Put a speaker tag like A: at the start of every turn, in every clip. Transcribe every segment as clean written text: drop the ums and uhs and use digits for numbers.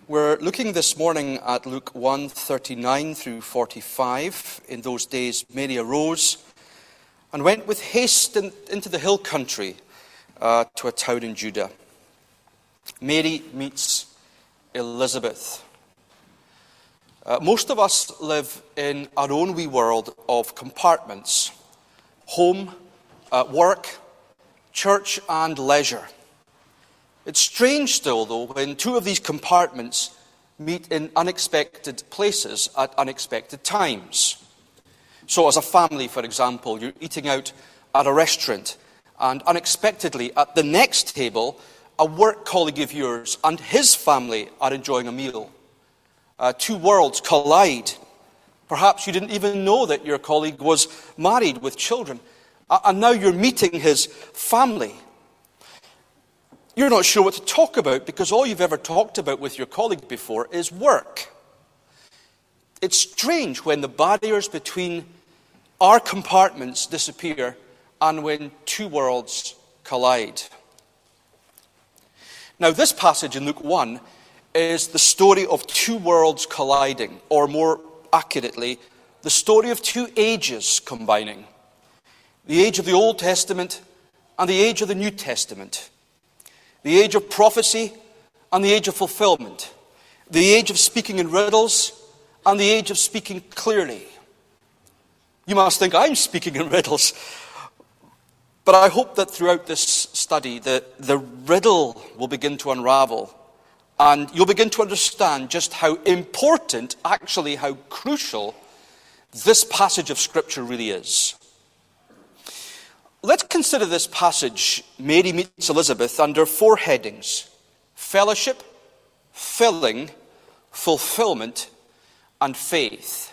A: We're looking this morning at Luke 1:39 through 45. In those days, Mary arose and went with haste into the hill country to a town in Judah. Mary meets Elizabeth. Most of us live in our own wee world of compartments: home, work, church, and leisure. It's strange still, though, when two of these compartments meet in unexpected places at unexpected times. So as a family, for example, you're eating out at a restaurant, and unexpectedly at the next table, a work colleague of yours and his family are enjoying a meal. Two worlds collide. Perhaps you didn't even know that your colleague was married with children, and now you're meeting his family. You're not sure what to talk about because all you've ever talked about with your colleague before is work. It's strange when the barriers between our compartments disappear and when two worlds collide. Now, this passage in Luke 1 is the story of two worlds colliding, or more accurately, the story of two ages combining. The age of the Old Testament and the age of the New Testament. The age of prophecy and the age of fulfillment. The age of speaking in riddles and the age of speaking clearly. You must think I'm speaking in riddles. But I hope that throughout this study, the riddle will begin to unravel. And you'll begin to understand just how important, actually how crucial, this passage of Scripture really is. Let's consider this passage, Mary meets Elizabeth, under four headings: fellowship, filling, fulfillment, and faith.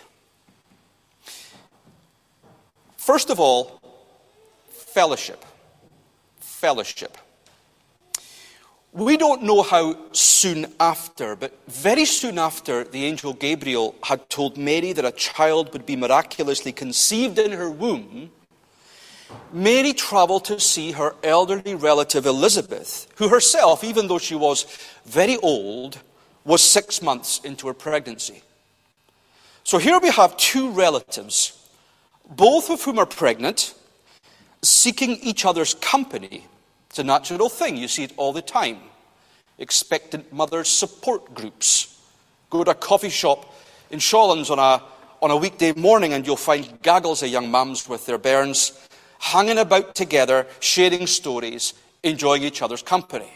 A: First of all, fellowship. Fellowship. We don't know how soon after, but very soon after the angel Gabriel had told Mary that a child would be miraculously conceived in her womb, Mary traveled to see her elderly relative Elizabeth, who herself, even though she was very old, was 6 months into her pregnancy. So here we have two relatives, both of whom are pregnant, seeking each other's company. It's a natural thing. You see it all the time. Expectant mothers support groups. Go to a coffee shop in Shawlands on a weekday morning and you'll find gaggles of young mums with their bairns hanging about together, sharing stories, enjoying each other's company.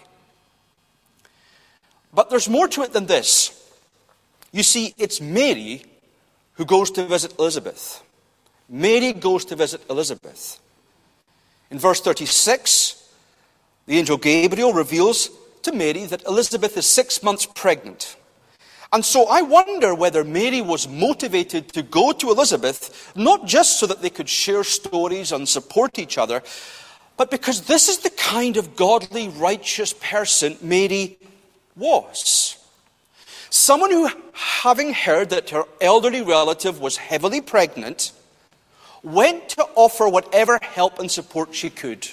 A: But there's more to it than this. You see, it's Mary who goes to visit Elizabeth. Mary goes to visit Elizabeth. In verse 36, the angel Gabriel reveals to Mary that Elizabeth is 6 months pregnant. And so I wonder whether Mary was motivated to go to Elizabeth, not just so that they could share stories and support each other, but because this is the kind of godly, righteous person Mary was. Someone who, having heard that her elderly relative was heavily pregnant, went to offer whatever help and support she could.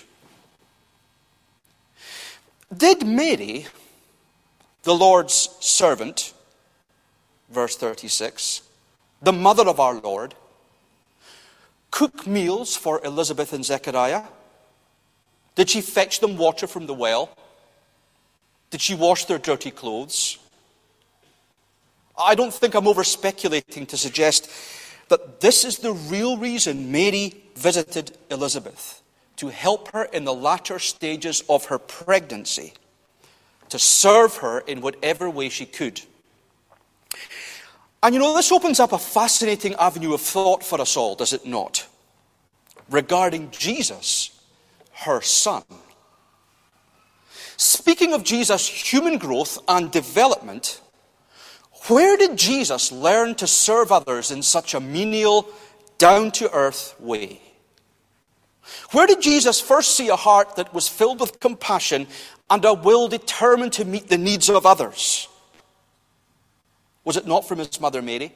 A: Did Mary, the Lord's servant, verse 36, the mother of our Lord, cook meals for Elizabeth and Zechariah? Did she fetch them water from the well? Did she wash their dirty clothes? I don't think I'm over-speculating to suggest that this is the real reason Mary visited Elizabeth, to help her in the latter stages of her pregnancy, to serve her in whatever way she could. And you know, this opens up a fascinating avenue of thought for us all, does it not? Regarding Jesus, her son. Speaking of Jesus' human growth and development, where did Jesus learn to serve others in such a menial, down-to-earth way? Where did Jesus first see a heart that was filled with compassion and a will determined to meet the needs of others? Was it not from his mother Mary?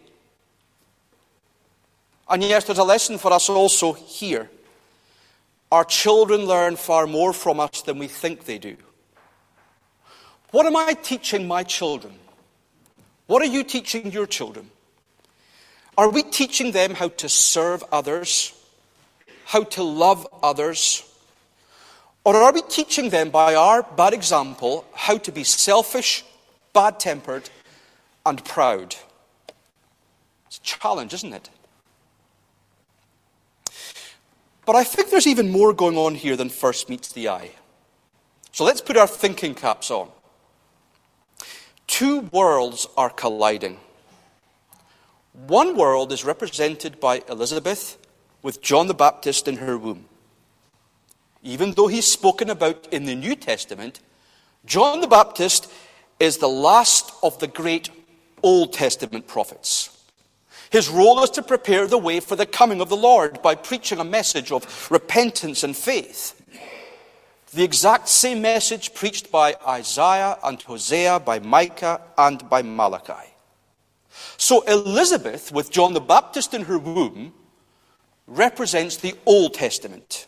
A: And yes, there's a lesson for us also here. Our children learn far more from us than we think they do. What am I teaching my children? What are you teaching your children? Are we teaching them how to serve others, how to love others? Or are we teaching them by our bad example how to be selfish, bad-tempered, and proud? It's a challenge, isn't it? But I think there's even more going on here than first meets the eye. So let's put our thinking caps on. Two worlds are colliding. One world is represented by Elizabeth with John the Baptist in her womb. Even though he's spoken about in the New Testament, John the Baptist is the last of the great Old Testament prophets. His role is to prepare the way for the coming of the Lord by preaching a message of repentance and faith. The exact same message preached by Isaiah and Hosea, by Micah and by Malachi. So Elizabeth, with John the Baptist in her womb, represents the Old Testament.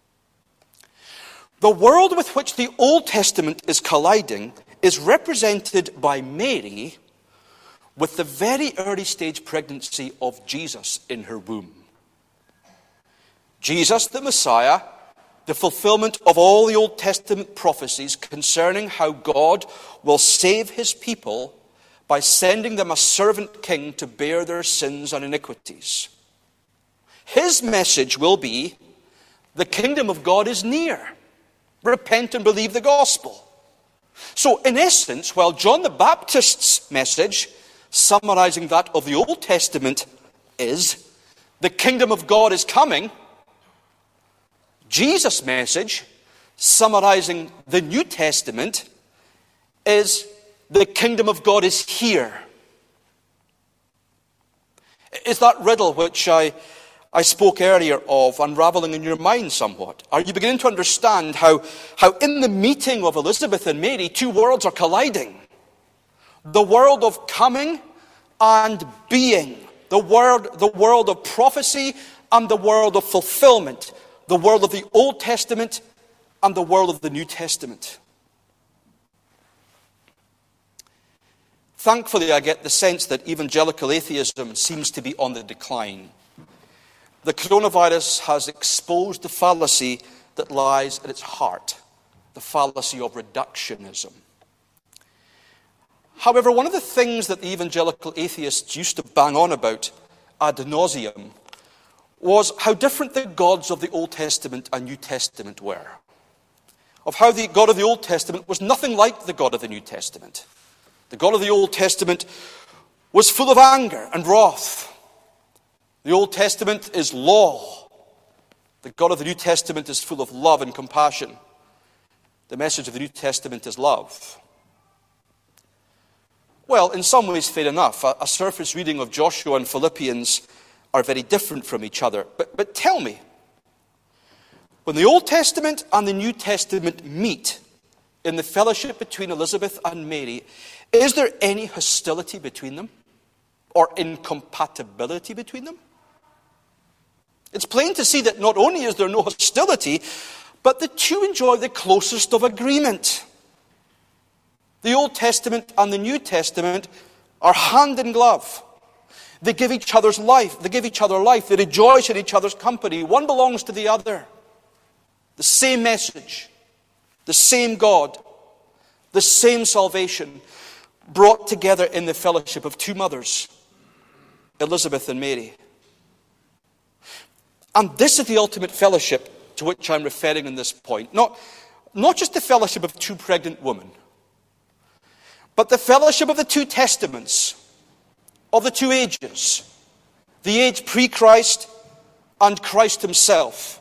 A: The world with which the Old Testament is colliding is represented by Mary with the very early stage pregnancy of Jesus in her womb. Jesus, the Messiah, the fulfillment of all the Old Testament prophecies concerning how God will save his people by sending them a servant king to bear their sins and iniquities. His message will be, the kingdom of God is near. Repent and believe the gospel. So, in essence, while John the Baptist's message, summarizing that of the Old Testament, is the kingdom of God is coming, Jesus' message, summarizing the New Testament, is the kingdom of God is here. Is that riddle which I spoke earlier of unraveling in your mind somewhat? Are you beginning to understand how in the meeting of Elizabeth and Mary, two worlds are colliding? The world of coming and being. The world of prophecy and the world of fulfillment. The world of the Old Testament and the world of the New Testament. Thankfully, I get the sense that evangelical atheism seems to be on the decline. The coronavirus has exposed the fallacy that lies at its heart, the fallacy of reductionism. However, one of the things that the evangelical atheists used to bang on about ad nauseum was how different the gods of the Old Testament and New Testament were. Of how the God of the Old Testament was nothing like the God of the New Testament. The God of the Old Testament was full of anger and wrath. The Old Testament is law. The God of the New Testament is full of love and compassion. The message of the New Testament is love. Well, in some ways, fair enough. A surface reading of Joshua and Philippians are very different from each other. But tell me, when the Old Testament and the New Testament meet in the fellowship between Elizabeth and Mary, is there any hostility between them? Or incompatibility between them? It's plain to see that not only is there no hostility, but the two enjoy the closest of agreement. The Old Testament and the New Testament are hand in glove. They give each other's life. They give each other life. They rejoice in each other's company. One belongs to the other. The same message, the same God, the same salvation, brought together in the fellowship of two mothers, Elizabeth and Mary. And this is the ultimate fellowship to which I'm referring in this point. Not just the fellowship of two pregnant women, but the fellowship of the two testaments, of the two ages, the age pre-Christ and Christ himself.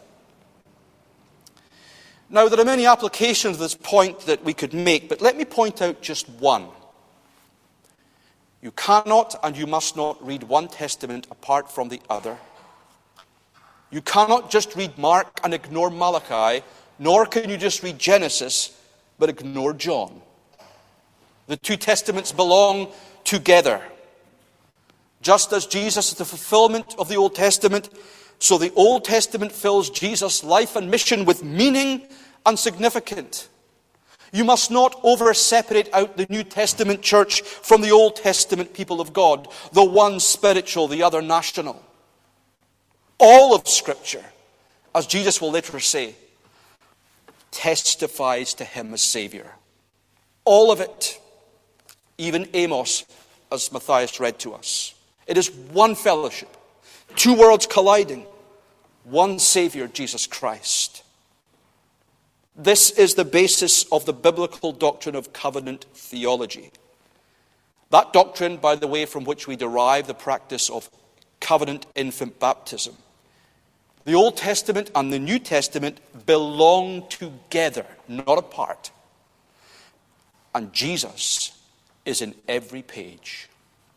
A: Now, there are many applications of this point that we could make, but let me point out just one. You cannot and you must not read one testament apart from the other. You cannot just read Mark and ignore Malachi, nor can you just read Genesis but ignore John. The two testaments belong together. Just as Jesus is the fulfillment of the Old Testament, so the Old Testament fills Jesus' life and mission with meaning and significance. You must not over-separate out the New Testament church from the Old Testament people of God, the one spiritual, the other national. All of Scripture, as Jesus will later say, testifies to him as Savior. All of it, even Amos, as Matthias read to us. It is one fellowship, two worlds colliding, one Savior, Jesus Christ. This is the basis of the biblical doctrine of covenant theology. That doctrine, by the way, from which we derive the practice of covenant infant baptism. The Old Testament and the New Testament belong together, not apart. And Jesus is in every page.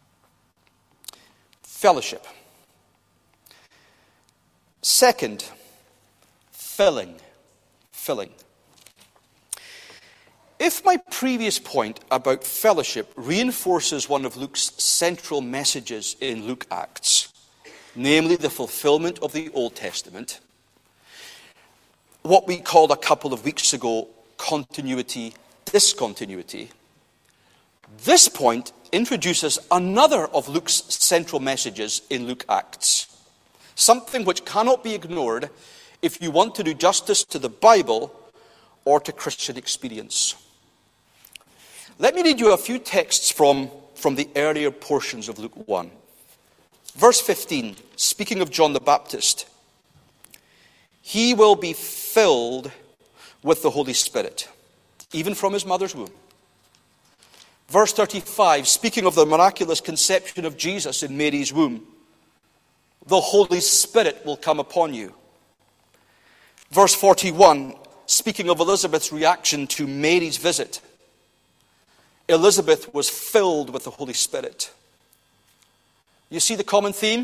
A: Fellowship. Second, filling. Filling. If my previous point about fellowship reinforces one of Luke's central messages in Luke Acts, namely the fulfillment of the Old Testament, what we called a couple of weeks ago continuity, discontinuity, this point introduces another of Luke's central messages in Luke Acts, something which cannot be ignored if you want to do justice to the Bible or to Christian experience. Let me read you a few texts from the earlier portions of Luke 1. Verse 15, speaking of John the Baptist, he will be filled with the Holy Spirit, even from his mother's womb. Verse 35, speaking of the miraculous conception of Jesus in Mary's womb, the Holy Spirit will come upon you. Verse 41, speaking of Elizabeth's reaction to Mary's visit, Elizabeth was filled with the Holy Spirit. You see the common theme?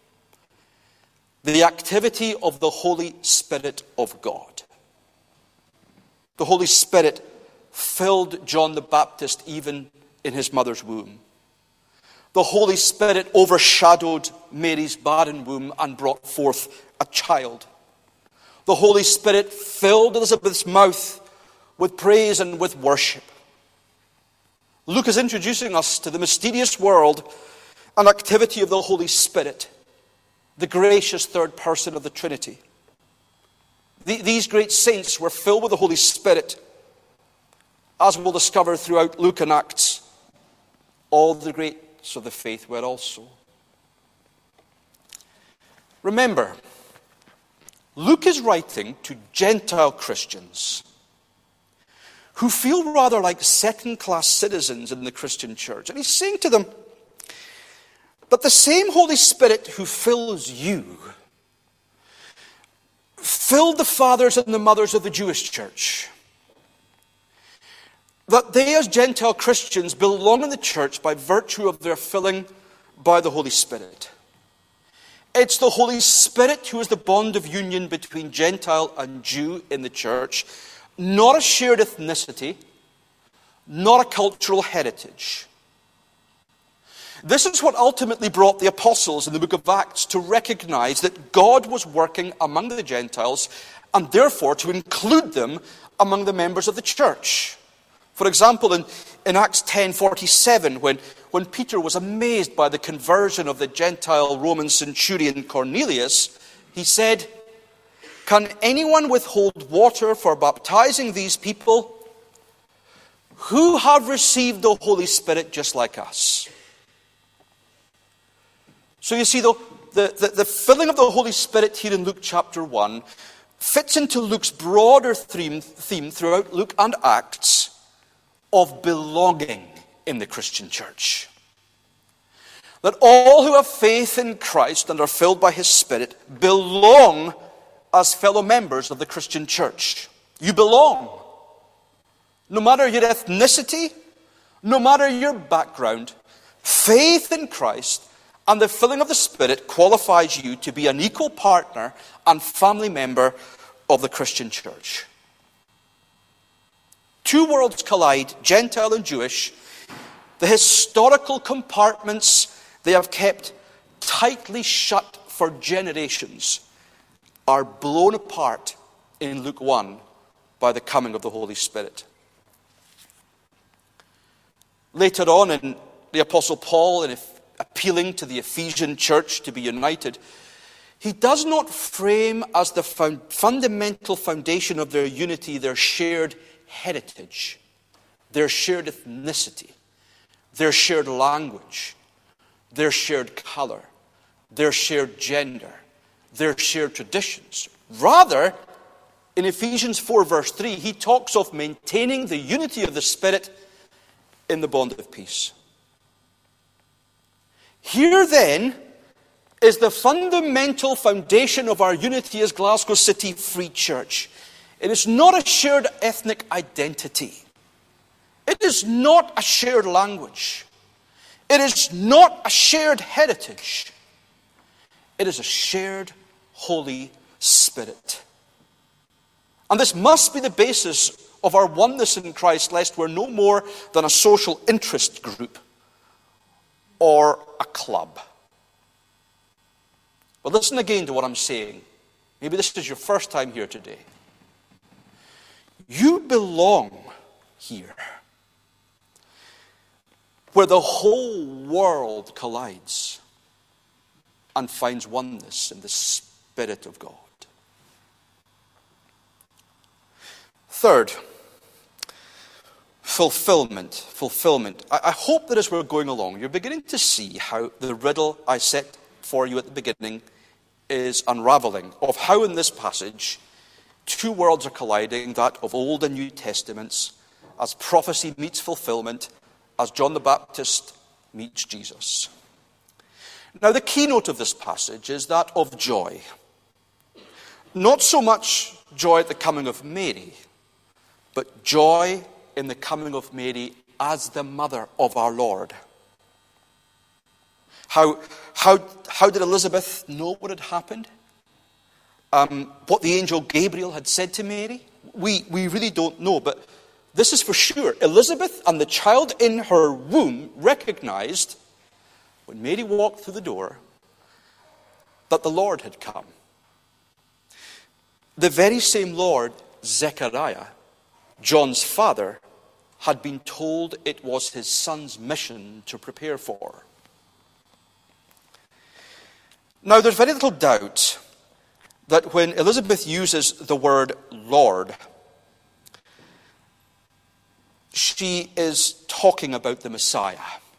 A: The activity of the Holy Spirit of God. The Holy Spirit filled John the Baptist even in his mother's womb. The Holy Spirit overshadowed Mary's barren womb and brought forth a child. The Holy Spirit filled Elizabeth's mouth with praise and with worship. Luke is introducing us to the mysterious world and activity of the Holy Spirit, the gracious third person of the Trinity. These great saints were filled with the Holy Spirit, as we'll discover throughout Luke and Acts. All the greats of the faith were also. Remember, Luke is writing to Gentile Christians who feel rather like second-class citizens in the Christian church. And he's saying to them that the same Holy Spirit who fills you filled the fathers and the mothers of the Jewish church. That they as Gentile Christians belong in the church by virtue of their filling by the Holy Spirit. It's the Holy Spirit who is the bond of union between Gentile and Jew in the church, not a shared ethnicity, not a cultural heritage. This is what ultimately brought the apostles in the book of Acts to recognize that God was working among the Gentiles and therefore to include them among the members of the church. For example, in Acts 10:47, when Peter was amazed by the conversion of the Gentile Roman centurion Cornelius, he said, "Can anyone withhold water for baptizing these people who have received the Holy Spirit just like us?" So you see, the filling of the Holy Spirit here in Luke chapter 1 fits into Luke's broader theme throughout Luke and Acts of belonging in the Christian church. That all who have faith in Christ and are filled by his Spirit belong as fellow members of the Christian church. You belong. No matter your ethnicity, no matter your background, faith in Christ and the filling of the Spirit qualifies you to be an equal partner and family member of the Christian church. Two worlds collide, Gentile and Jewish. The historical compartments they have kept tightly shut for generations are blown apart in Luke 1 by the coming of the Holy Spirit. Later on in the Apostle Paul, in appealing to the Ephesian church to be united, he does not frame as the fundamental foundation of their unity their shared heritage, their shared ethnicity, their shared language, their shared color, their shared gender, their shared traditions. Rather, in Ephesians 4 verse 3, he talks of maintaining the unity of the Spirit in the bond of peace. Here then is the fundamental foundation of our unity as Glasgow City Free Church. It is not a shared ethnic identity. It is not a shared language. It is not a shared heritage. It is a shared Holy Spirit. And this must be the basis of our oneness in Christ, lest we're no more than a social interest group or a club. But listen again to what I'm saying. Maybe this is your first time here today. You belong here, where the whole world collides and finds oneness in the Spirit of God. Third, fulfillment. I hope that as we're going along, you're beginning to see how the riddle I set for you at the beginning is unraveling, of how in this passage two worlds are colliding, that of Old and New Testaments, as prophecy meets fulfillment, as John the Baptist meets Jesus. Now, the keynote of this passage is that of joy. Not so much joy at the coming of Mary, but joy in the coming of Mary as the mother of our Lord. How did Elizabeth know what had happened? What the angel Gabriel had said to Mary? We really don't know, but this is for sure. Elizabeth and the child in her womb recognized, when Mary walked through the door, that the Lord had come. The very same Lord, Zechariah, John's father, had been told it was his son's mission to prepare for. Now, there's very little doubt that when Elizabeth uses the word Lord, she is talking about the Messiah.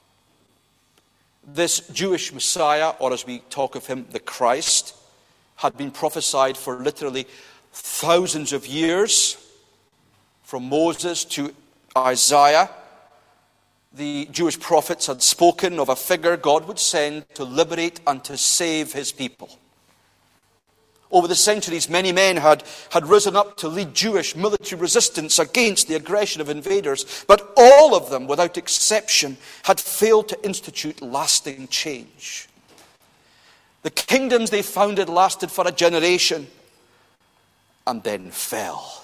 A: This Jewish Messiah, or as we talk of him, the Christ, had been prophesied for literally thousands of years, from Moses to Isaiah. The Jewish prophets had spoken of a figure God would send to liberate and to save his people. Over the centuries, many men had risen up to lead Jewish military resistance against the aggression of invaders, but all of them, without exception, had failed to institute lasting change. The kingdoms they founded lasted for a generation and then fell.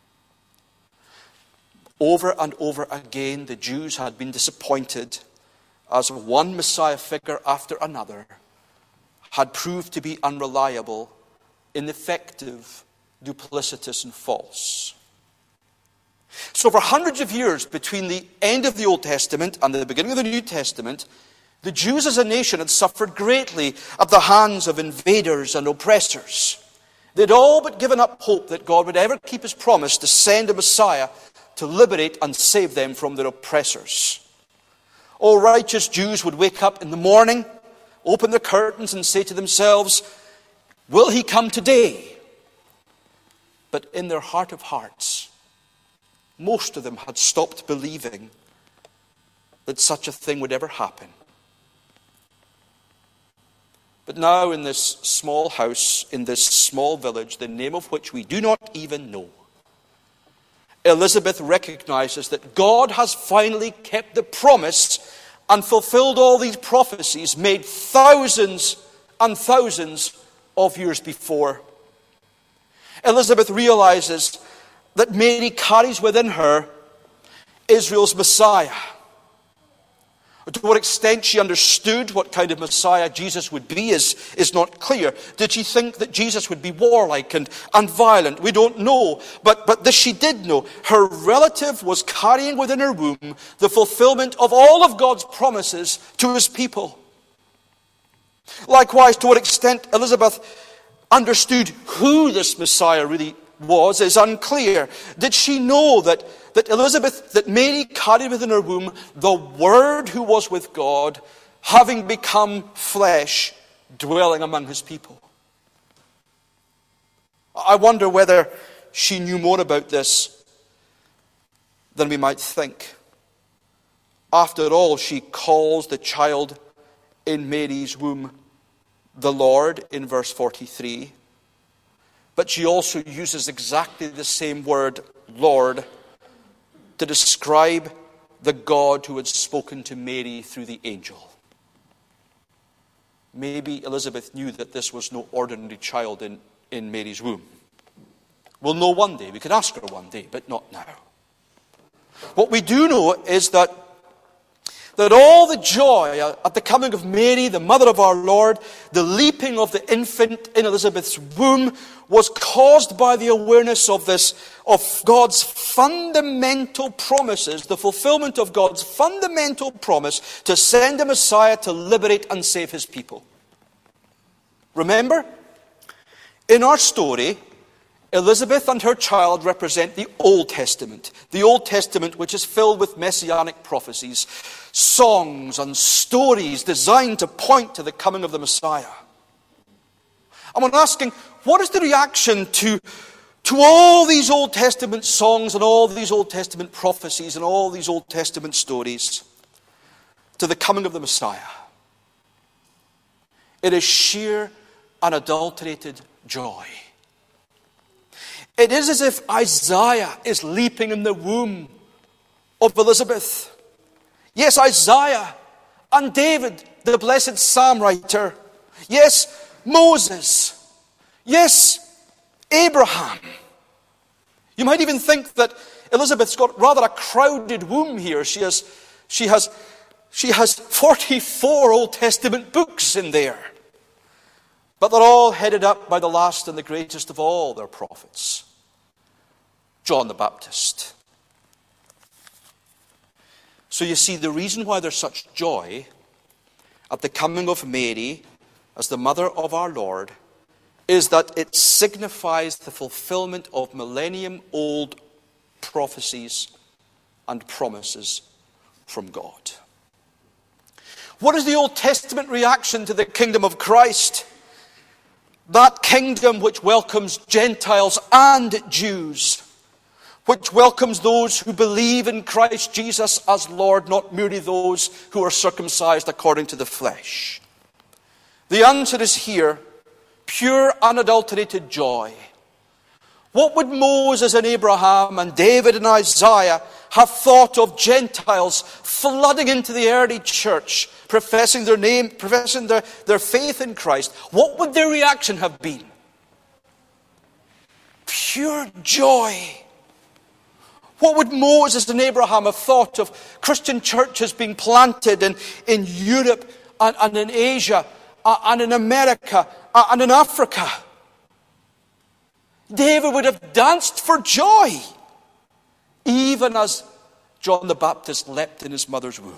A: Over and over again, the Jews had been disappointed as one Messiah figure after another had proved to be unreliable, ineffective, duplicitous, and false. So for hundreds of years between the end of the Old Testament and the beginning of the New Testament, the Jews as a nation had suffered greatly at the hands of invaders and oppressors. They'd all but given up hope that God would ever keep his promise to send a Messiah to liberate and save them from their oppressors. All righteous Jews would wake up in the morning, open their curtains and say to themselves, will he come today? But in their heart of hearts, most of them had stopped believing that such a thing would ever happen. But now in this small house, in this small village, the name of which we do not even know, Elizabeth recognizes that God has finally kept the promise and fulfilled all these prophecies made thousands and thousands of years before. Elizabeth realizes that Mary carries within her Israel's Messiah. To what extent she understood what kind of Messiah Jesus would be is not clear. Did she think that Jesus would be warlike and violent? We don't know. But this she did know. Her relative was carrying within her womb the fulfillment of all of God's promises to his people. Likewise, to what extent Elizabeth understood who this Messiah really was is unclear. Did she know that Mary carried within her womb the Word who was with God, having become flesh, dwelling among his people? I wonder whether she knew more about this than we might think. After all, she calls the child in Mary's womb the Lord in verse 43. But she also uses exactly the same word, Lord, to describe the God who had spoken to Mary through the angel. Maybe Elizabeth knew that this was no ordinary child in Mary's womb. We'll know one day. We could ask her one day, but not now. What we do know is that all the joy at the coming of Mary, the mother of our Lord, the leaping of the infant in Elizabeth's womb, was caused by the awareness of God's fundamental promises, the fulfillment of God's fundamental promise to send a Messiah to liberate and save his people. Remember, in our story, Elizabeth and her child represent the Old Testament which is filled with messianic prophecies, songs and stories designed to point to the coming of the Messiah. I'm asking, what is the reaction to all these Old Testament songs and all these Old Testament prophecies and all these Old Testament stories to the coming of the Messiah? It is sheer, unadulterated joy. It is as if Isaiah is leaping in the womb of Elizabeth. Yes, Isaiah and David, the blessed psalm writer. Yes, Moses. Yes, Abraham. You might even think that Elizabeth's got rather a crowded womb here. She has 44 Old Testament books in there. But they're all headed up by the last and the greatest of all their prophets, John the Baptist. So you see, the reason why there's such joy at the coming of Mary as the mother of our Lord is that it signifies the fulfillment of millennium-old prophecies and promises from God. What is the Old Testament reaction to the kingdom of Christ? That kingdom which welcomes Gentiles and Jews, which welcomes those who believe in Christ Jesus as Lord, not merely those who are circumcised according to the flesh. The answer is here, pure, unadulterated joy. What would Moses and Abraham and David and Isaiah have thought of Gentiles flooding into the early church, professing their faith in Christ? What would their reaction have been? Pure joy. What would Moses and Abraham have thought of Christian churches being planted in Europe and in Asia and in America and in Africa? David would have danced for joy, even as John the Baptist leapt in his mother's womb.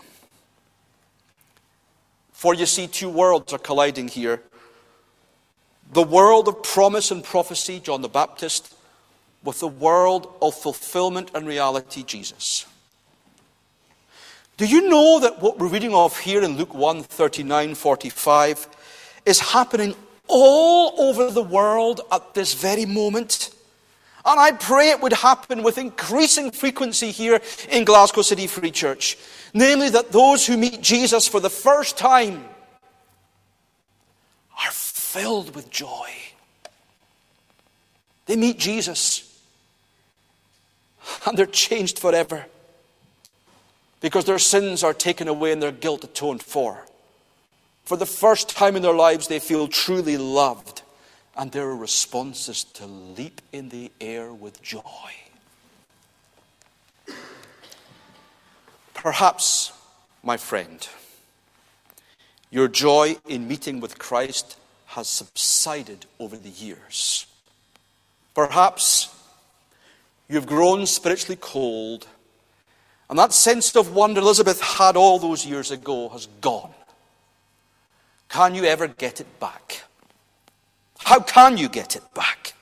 A: For you see, two worlds are colliding here. The world of promise and prophecy, John the Baptist, with the world of fulfillment and reality, Jesus. Do you know that what we're reading of here in Luke 1, 39, 45 is happening all over the world at this very moment? And I pray it would happen with increasing frequency here in Glasgow City Free Church. Namely, that those who meet Jesus for the first time are filled with joy. They meet Jesus and they're changed forever because their sins are taken away and their guilt atoned for. For the first time in their lives, they feel truly loved, and their response is to leap in the air with joy. Perhaps my friend, your joy in meeting with Christ has subsided over the years. Perhaps you've grown spiritually cold, and that sense of wonder Elizabeth had all those years ago has gone. Can you ever get it back? How can you get it back?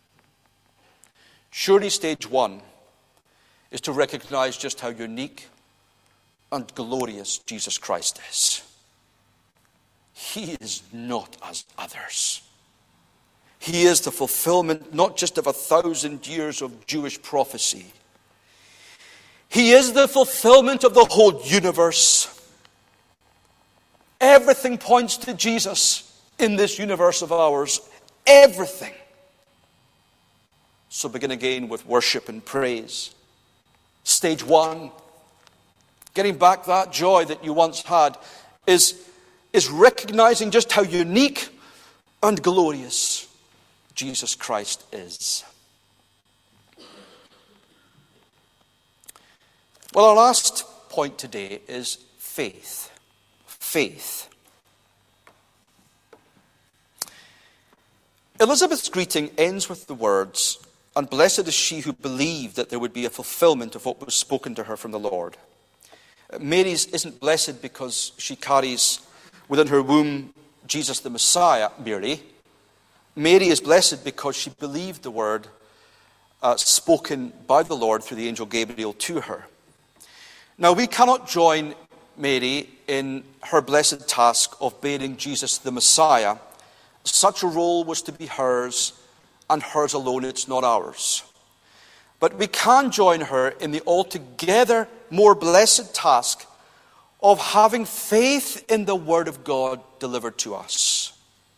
A: Surely stage one is to recognize just how unique and glorious Jesus Christ is. He is not as others. He is the fulfillment not just of 1,000 years of Jewish prophecy. He is the fulfillment of the whole universe. Everything points to Jesus in this universe of ours. Everything. So begin again with worship and praise. Stage one, getting back that joy that you once had, is recognizing just how unique and glorious Jesus Christ is. Well, our last point today is faith. Faith. Elizabeth's greeting ends with the words, "And blessed is she who believed that there would be a fulfillment of what was spoken to her from the Lord." Mary's isn't blessed because she carries within her womb Jesus the Messiah merely. Mary is blessed because she believed the word spoken by the Lord through the angel Gabriel to her. Now, we cannot join Mary in her blessed task of bearing Jesus the Messiah. Such a role was to be hers, and hers alone, it's not ours. But we can join her in the altogether more blessed task of having faith in the word of God delivered to us.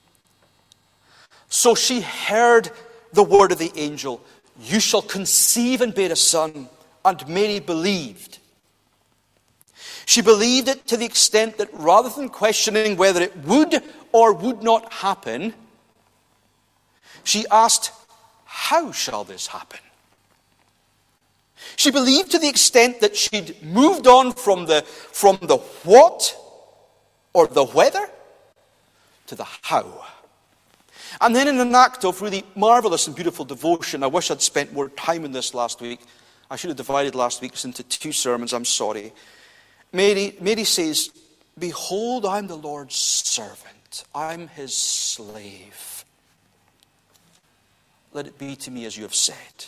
A: So she heard the word of the angel, "You shall conceive and bear a son," and Mary believed. She believed it to the extent that rather than questioning whether it would or would not happen, she asked, "How shall this happen?" She believed to the extent that she'd moved on from the what or the whether to the how. And then in an act of really marvelous and beautiful devotion, I wish I'd spent more time in this last week. I should have divided last week's into 2 sermons, I'm sorry. Mary says, "Behold, I'm the Lord's servant. I'm his slave. Let it be to me as you have said."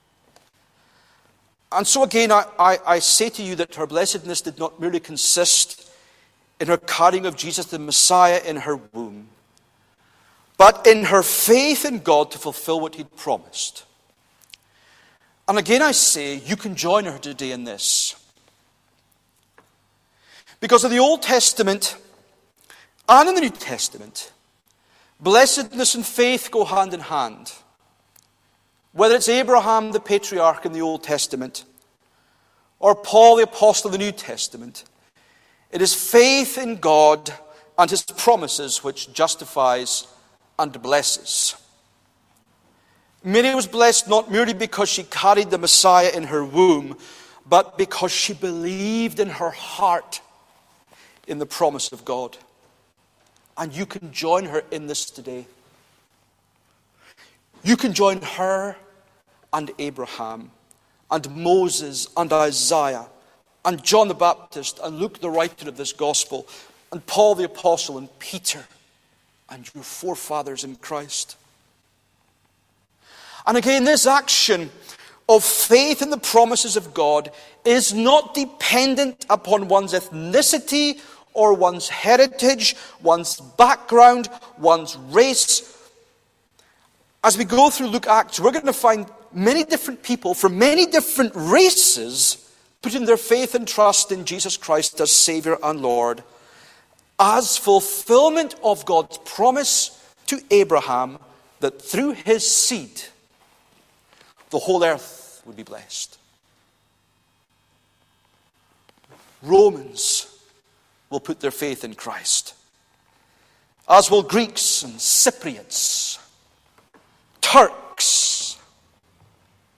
A: And so again, I say to you that her blessedness did not merely consist in her carrying of Jesus the Messiah in her womb, but in her faith in God to fulfill what he'd promised. And again I say, you can join her today in this. Because in the Old Testament and in the New Testament, blessedness and faith go hand in hand. Whether it's Abraham the patriarch in the Old Testament or Paul the apostle in the New Testament, it is faith in God and his promises which justifies and blesses. Mary was blessed not merely because she carried the Messiah in her womb, but because she believed in her heart in the promise of God. And you can join her in this today. You can join her and Abraham and Moses and Isaiah and John the Baptist and Luke the writer of this gospel and Paul the apostle and Peter and your forefathers in Christ. And again, this action of faith in the promises of God is not dependent upon one's ethnicity or one's heritage, one's background, one's race. As we go through Luke Acts, we're going to find many different people from many different races putting their faith and trust in Jesus Christ as Savior and Lord, as fulfillment of God's promise to Abraham that through his seed, the whole earth would be blessed. Romans will put their faith in Christ, as will Greeks and Cypriots, Turks,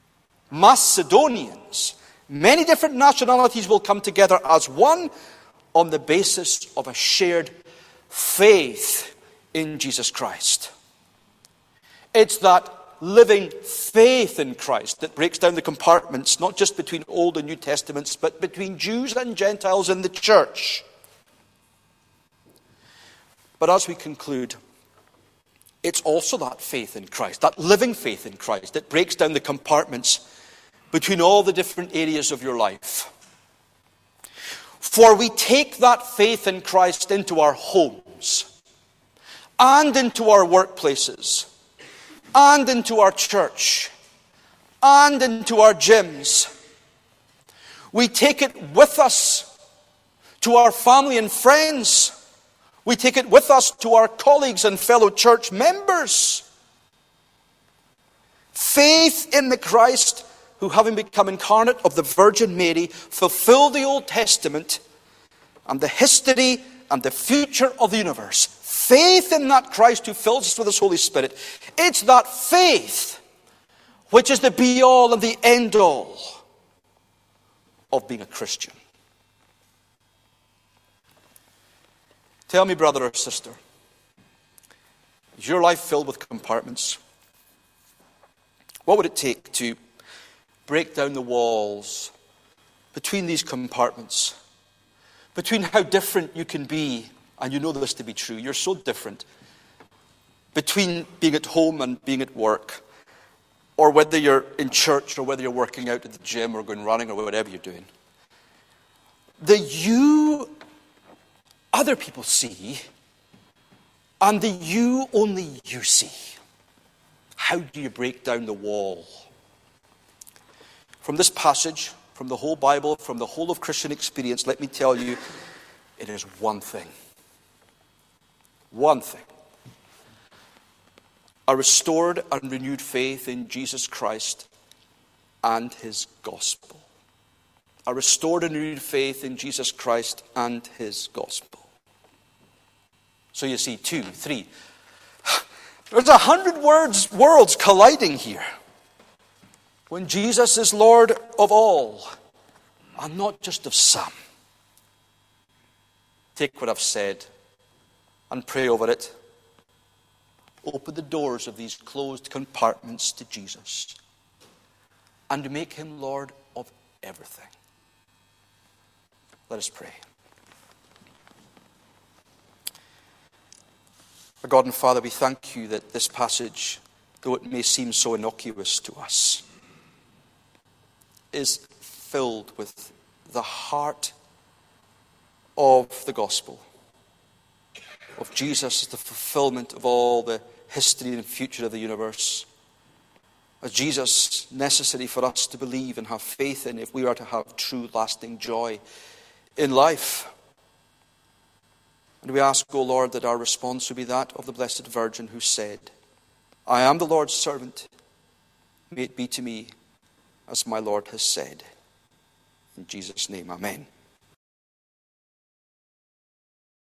A: Macedonians. Many different nationalities will come together as one on the basis of a shared faith in Jesus Christ. It's that living faith in Christ that breaks down the compartments, not just between Old and New Testaments, but between Jews and Gentiles in the church. But as we conclude, it's also that faith in Christ, that living faith in Christ, that breaks down the compartments between all the different areas of your life. For we take that faith in Christ into our homes, and into our workplaces, and into our church, and into our gyms. We take it with us to our family and friends. We take it with us to our colleagues and fellow church members. Faith in the Christ who, having become incarnate of the Virgin Mary, fulfilled the Old Testament and the history and the future of the universe. Faith in that Christ who fills us with His Holy Spirit. It's that faith which is the be-all and the end-all of being a Christian. Tell me, brother or sister, is your life filled with compartments? What would it take to break down the walls between these compartments? Between how different you can be, and you know this to be true, you're so different. Between being at home and being at work, or whether you're in church, or whether you're working out at the gym, or going running, or whatever you're doing. The you other people see, and the you only you see. How do you break down the wall? From this passage, from the whole Bible, from the whole of Christian experience, let me tell you, it is one thing. One thing. A restored and renewed faith in Jesus Christ and His gospel. A restored and renewed faith in Jesus Christ and His gospel. So you see, 2, 3. There's 100 worlds colliding here. When Jesus is Lord of all, and not just of some. Take what I've said and pray over it. Open the doors of these closed compartments to Jesus, and make Him Lord of everything. Let us pray. Our God and Father, we thank You that this passage, though it may seem so innocuous to us, is filled with the heart of the gospel, of Jesus as the fulfillment of all the history and future of the universe, as Jesus necessary for us to believe and have faith in if we are to have true lasting joy in life. And we ask, O Lord, that our response would be that of the Blessed Virgin who said, I am the Lord's servant. May it be to me as my Lord has said. In Jesus' name, amen.